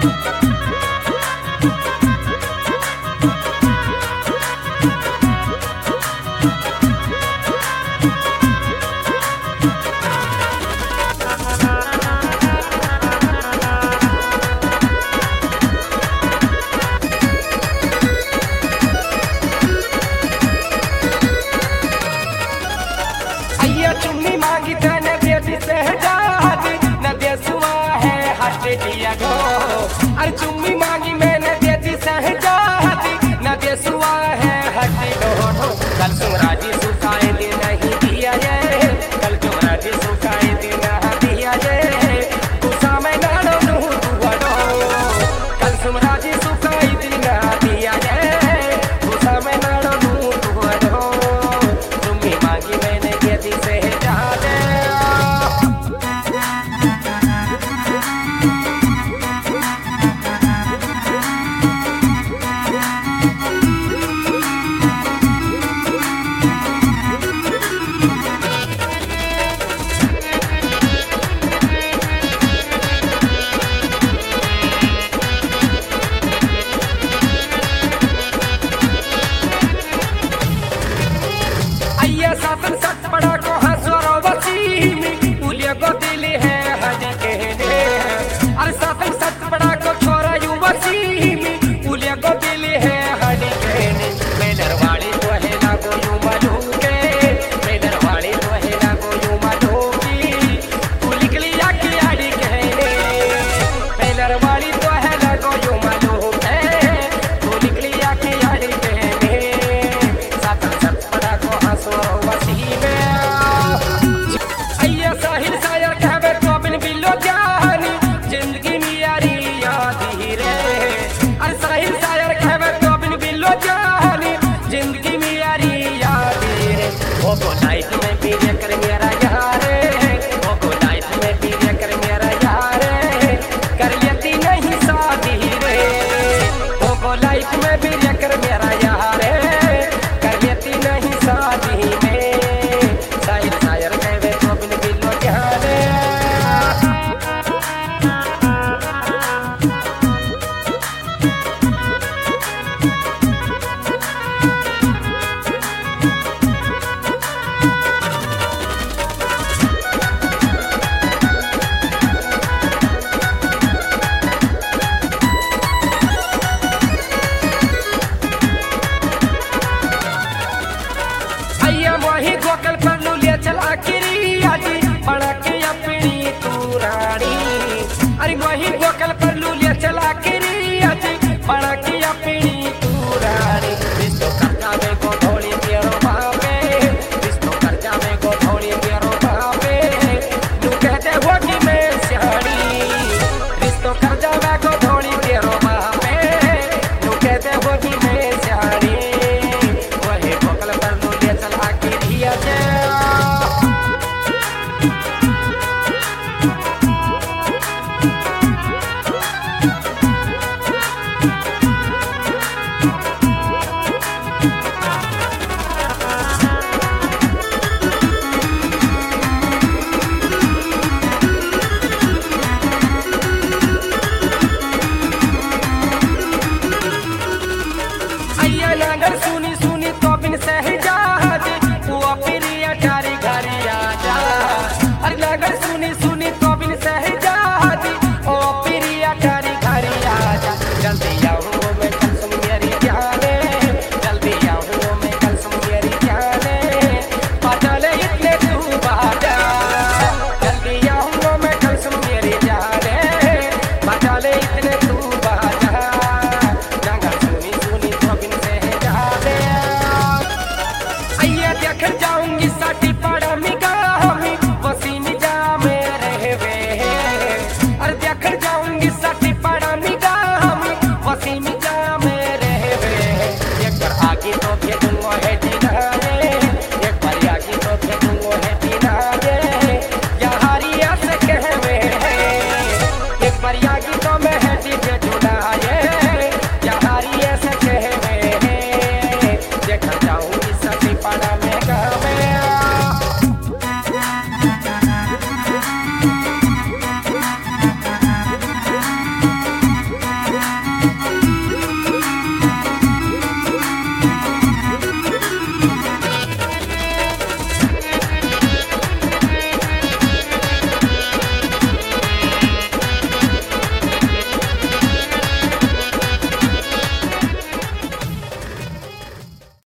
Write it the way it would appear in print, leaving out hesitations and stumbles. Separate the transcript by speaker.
Speaker 1: चुम्मी मांगी था न देती सहजादी न देसुआ है हट दिया गो। अरे चुम्मी मांगी मैंने देती सहजादी न देसुआ है हट दो। कल सुमराजी सुखाए दे नहीं दिया ये, कल सुमराजी सुखाए दे नहीं दिया ये, गुस्सा में गाड़ो नू दुआरो। कल सुमराजी सुखाए दे नहीं दिया ये, गुस्सा में गाड़ो नू दुआरो। चुम्मी मांगी मैंने देती सातन सत पड़ा को हसरो वसी में उलिया को दिल है हज के दे। अरे सातन सत पड़ा को छोरा यू वसी में उलिया को दिल है हज के दे। मैं दरवाड़ी तो है ना को यू मधु के, मैं दरवाड़ी तो है ना को यू मधु की, तू निकली आके आड़ी के दे। मैं दरवाड़ी तो है ना को यू